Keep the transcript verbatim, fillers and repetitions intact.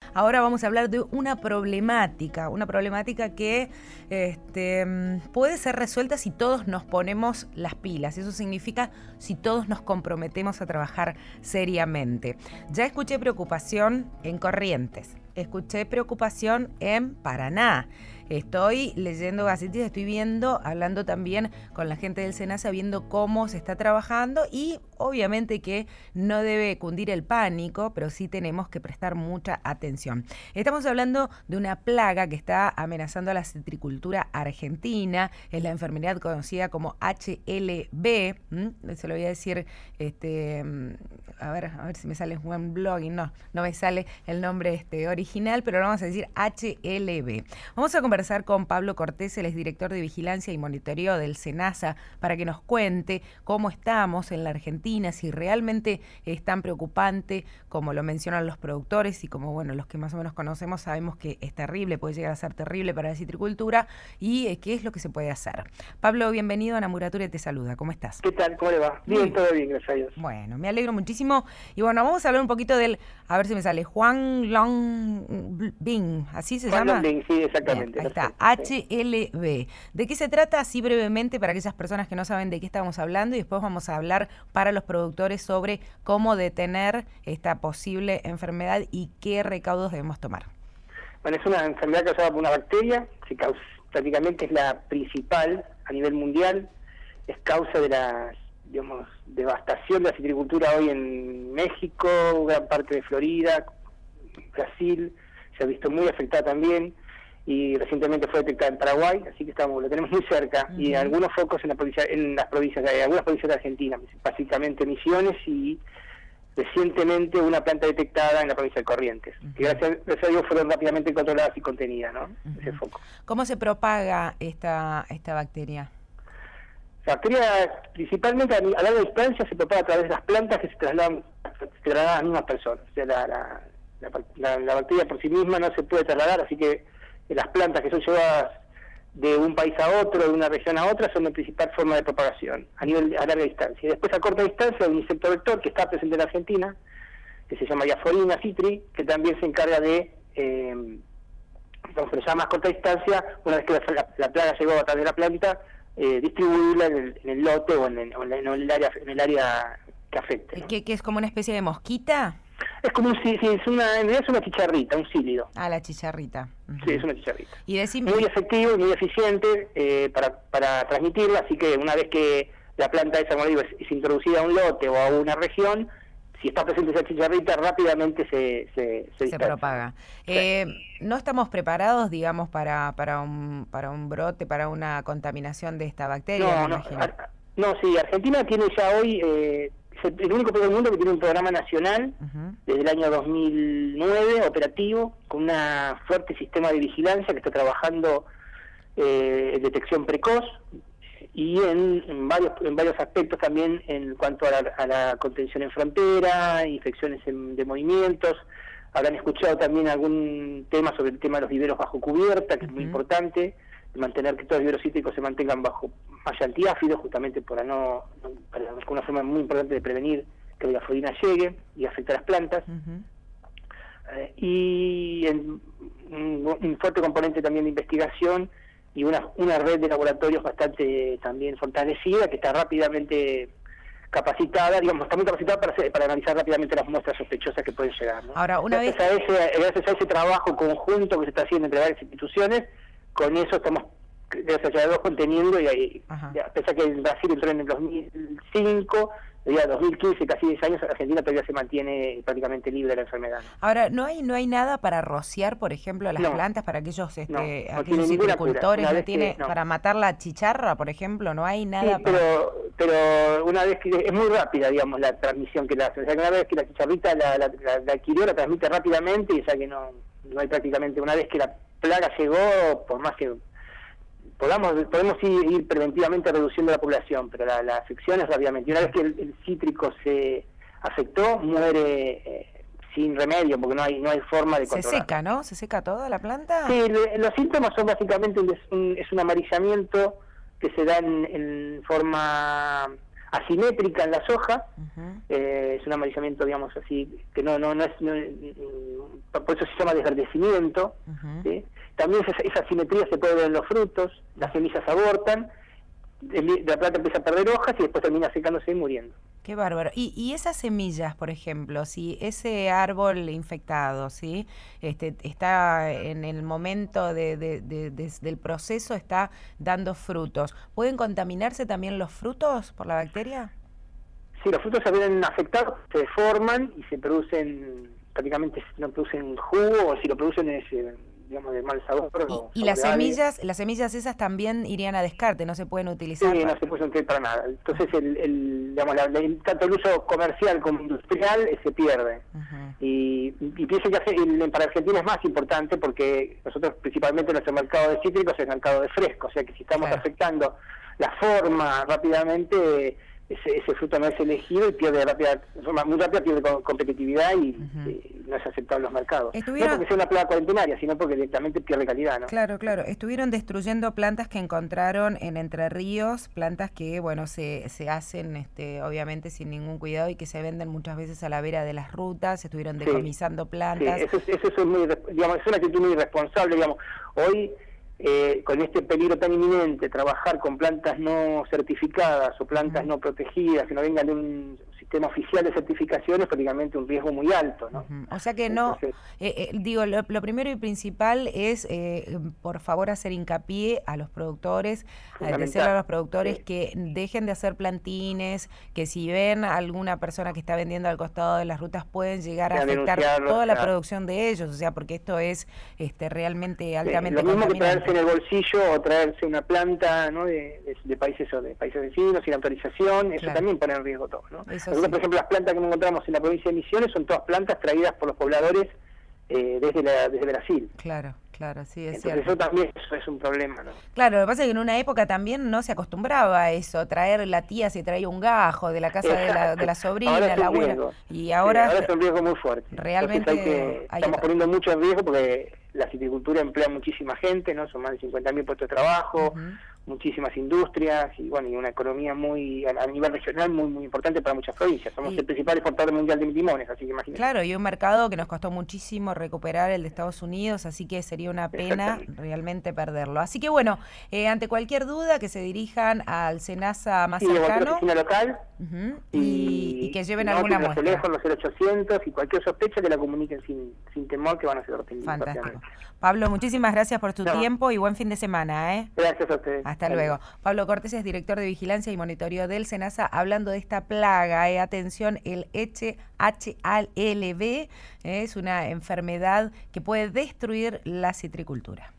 Ahora vamos a hablar de una problemática, una problemática que este, puede ser resuelta si todos nos ponemos las pilas. Eso significa si todos nos comprometemos a trabajar seriamente. Ya escuché preocupación en Corrientes, escuché preocupación en Paraná. Estoy leyendo gacetas, estoy viendo, hablando también con la gente del SENASA, viendo cómo se está trabajando y obviamente que no debe cundir el pánico, pero sí tenemos que prestar mucha atención. Estamos hablando de una plaga que está amenazando a la citricultura argentina, es la enfermedad conocida como H L B, ¿Mm? Se lo voy a decir, este, a ver, a ver si me sale un blogging, no, no me sale el nombre este, original, pero lo vamos a decir H L B. Vamos a conversar con Pablo Cortés, él es director de Vigilancia y Monitoreo del SENASA, para que nos cuente cómo estamos en la Argentina, si realmente es tan preocupante como lo mencionan los productores y como bueno los que más o menos conocemos sabemos que es terrible, puede llegar a ser terrible para la citricultura y eh, qué es lo que se puede hacer. Pablo, bienvenido, Ana Murature te saluda, ¿cómo estás? ¿Qué tal? ¿Cómo le va? Bien, bien, todo bien, gracias a Dios. Bueno, me alegro muchísimo y bueno, vamos a hablar un poquito del, a ver si me sale, Juan Long Bing, ¿así se Juan llama? Long Bing, sí, exactamente. Bien, ahí está, H L B. ¿De qué se trata? Así brevemente para aquellas personas que no saben de qué estamos hablando y después vamos a hablar para los productores sobre cómo detener esta posible enfermedad y qué recaudos debemos tomar. Bueno, es una enfermedad causada por una bacteria, se causa, prácticamente es la principal a nivel mundial, es causa de la, digamos, devastación de la citricultura hoy en México, gran parte de Florida, Brasil, se ha visto muy afectada también, y recientemente fue detectada en Paraguay, así que estamos, lo tenemos muy cerca, uh-huh. y algunos focos en, la provincia, en las provincias, en algunas provincias de Argentina, básicamente Misiones y recientemente una planta detectada en la provincia de Corrientes, uh-huh. que gracias, gracias a Dios fueron rápidamente controladas y contenidas, ¿no? Uh-huh. Ese foco. ¿Cómo se propaga esta esta bacteria? La bacteria principalmente a larga distancia se propaga a través de las plantas que se trasladan, se trasladan a las mismas personas, o sea, la, la, la, la, la bacteria por sí misma no se puede trasladar, así que las plantas que son llevadas de un país a otro, de una región a otra, son la principal forma de propagación a nivel a larga distancia. Y después a corta distancia hay un insecto vector que está presente en la Argentina, que se llama Diaforina citri, que también se encarga de, eh, como se le llama a corta distancia, una vez que la, la, la plaga llegó a través de la planta, eh, distribuirla en el, en el lote o en el, o en el área en el área que afecte, ¿no? ¿Qué, qué es como una especie de mosquita? Es como un, sí, es una, en realidad es una chicharrita, un cílido. Ah, la chicharrita. Uh-huh. Sí, es una chicharrita. Y decime... Muy efectivo y muy eficiente eh, para, para transmitirla, así que una vez que la planta esa, como digo, es, es introducida a un lote o a una región, si está presente esa chicharrita, rápidamente se se, se, se propaga. Sí. Eh, ¿No estamos preparados, digamos, para para un para un brote, para una contaminación de esta bacteria? No, no, ar, no, sí, Argentina tiene ya hoy... Eh, el único país del mundo que tiene un programa nacional uh-huh. desde el año dos mil nueve operativo con un fuerte sistema de vigilancia que está trabajando eh, en detección precoz y en, en varios en varios aspectos también en cuanto a la, a la contención en frontera, infecciones en, de movimientos. Habrán escuchado también algún tema sobre el tema de los viveros bajo cubierta, que uh-huh. es muy importante, de mantener que todos los viveros cítricos se mantengan bajo malla antiáfido, justamente para no, no para una forma muy importante de prevenir que la diaforina llegue y afecte a las plantas. Uh-huh. eh, y en, un, un fuerte componente también de investigación y una, una red de laboratorios bastante también fortalecida, que está rápidamente capacitada, digamos, está muy capacitada para, hacer, para analizar rápidamente las muestras sospechosas que pueden llegar, ¿no? Ahora, una gracias, vez... a ese, gracias a ese trabajo conjunto que se está haciendo entre varias instituciones, con eso estamos, gracias a Dios, conteniendo, y, y a pesar que en Brasil entró en el dos mil cinco, ya dos mil quince, casi diez años, Argentina todavía se mantiene prácticamente libre de la enfermedad. Ahora, ¿no hay no hay nada para rociar, por ejemplo, las no, plantas para aquellos este, no, no aquellos citricultores? ¿No tiene que, no. para matar la chicharra, por ejemplo? ¿No hay nada sí, para...? pero, pero una vez que es muy rápida, digamos, la transmisión que la hace. O sea, que una vez que la chicharrita la, la, la, la adquirió, la transmite rápidamente, y o sea que no, no hay prácticamente... Una vez que la plaga llegó, por más que... Podamos, podemos ir, ir preventivamente reduciendo la población, pero la, la afección es rápidamente. Y una vez que el, el cítrico se afectó, muere eh, sin remedio, porque no hay no hay forma de controlar. Se seca, ¿no? ¿Se seca toda la planta? Sí, le, los síntomas son básicamente un, un, es un amarillamiento que se da en, en forma asimétrica en la soja, uh-huh. eh, es un amarillamiento, digamos así, que no no no es, no, por eso se llama desverdecimiento, uh-huh. ¿sí? También esa, esa asimetría se puede ver en los frutos, las semillas abortan, la planta empieza a perder hojas y después termina secándose y muriendo. Qué bárbaro. Y, y esas semillas, por ejemplo, si ese árbol infectado, ¿sí? Este, está en el momento de, de, de, de, del proceso, está dando frutos, ¿pueden contaminarse también los frutos por la bacteria? Sí, los frutos se ven afectados, se deforman y se producen, prácticamente no producen jugo, o si lo producen es, digamos, de mal sabor. Y, y las semillas, las semillas esas también irían a descarte, no se pueden utilizar. Sí, para... no se pueden utilizar para nada. Entonces, el, el, digamos, la, la, tanto el uso comercial como industrial eh, se pierde. Uh-huh. Y, y pienso que hace, el, para Argentina es más importante porque nosotros, principalmente nuestro mercado de cítricos es el mercado de fresco, o sea que si estamos claro. afectando la forma rápidamente, ese, ese fruto no es elegido y pierde rápida, muy rápida pierde competitividad y uh-huh. eh, no es aceptable en los mercados. ¿Estuvieron... No porque sea una plaga cuarentenaria, sino porque directamente pierde calidad, ¿no? Claro, claro. Estuvieron destruyendo plantas que encontraron en Entre Ríos, plantas que, bueno, se, se hacen este, obviamente sin ningún cuidado y que se venden muchas veces a la vera de las rutas, estuvieron decomisando sí, plantas. Sí, eso, eso, eso es, muy, digamos, es una actitud muy irresponsable, digamos. Hoy... Eh, con este peligro tan inminente, trabajar con plantas no certificadas o plantas uh-huh. no protegidas, que no vengan de un sistema oficial de certificación, es prácticamente un riesgo muy alto, ¿no? Uh-huh. O sea que no, Entonces, eh, eh, digo, lo, lo primero y principal es, eh, por favor, hacer hincapié a los productores, a decirle a los productores sí. que dejen de hacer plantines, que si ven a alguna persona que está vendiendo al costado de las rutas pueden llegar a afectar toda la claro. producción de ellos, o sea, porque esto es este realmente altamente sí, lo mismo contaminante. Que en el bolsillo o traerse una planta, ¿no? de, de, de países o de países vecinos sin autorización, eso claro. también pone en riesgo todo, ¿no? Eso Nosotros, sí. por ejemplo, las plantas que encontramos en la provincia de Misiones son todas plantas traídas por los pobladores eh, desde la, desde Brasil. Claro, claro, sí, es Entonces cierto. eso también eso es un problema, ¿no? Claro, lo que pasa es que en una época también no se acostumbraba a eso, traer la tía se traía un gajo de la casa de la, de la sobrina, la abuela, y ahora, sí, ahora es un riesgo muy fuerte. Realmente hay que, hay estamos que... poniendo mucho en riesgo porque la citricultura emplea muchísima gente, ¿no? Son más de cincuenta mil puestos de trabajo, uh-huh. muchísimas industrias y bueno, y una economía muy a, a nivel regional muy muy importante para muchas provincias. Somos y... el principal exportador mundial de limones, así que imagínate. Claro, y un mercado que nos costó muchísimo recuperar, el de Estados Unidos, así que sería una pena realmente perderlo. Así que bueno, eh, ante cualquier duda que se dirijan al SENASA más sí, cercano. La oficina local. Uh-huh. y, y que lleven no, alguna los muestra. Teléfonos cero ochocientos y cualquier sospecha que la comuniquen sin, sin temor que van a ser atendidos. Fantástico. Pablo, muchísimas gracias por tu no. tiempo y buen fin de semana. ¿eh? Gracias a ustedes. Hasta Adiós. luego. Pablo Cortés es director de Vigilancia y Monitoreo del SENASA, hablando de esta plaga. ¿eh? Atención, el H H L V ¿eh? es una enfermedad que puede destruir la citricultura.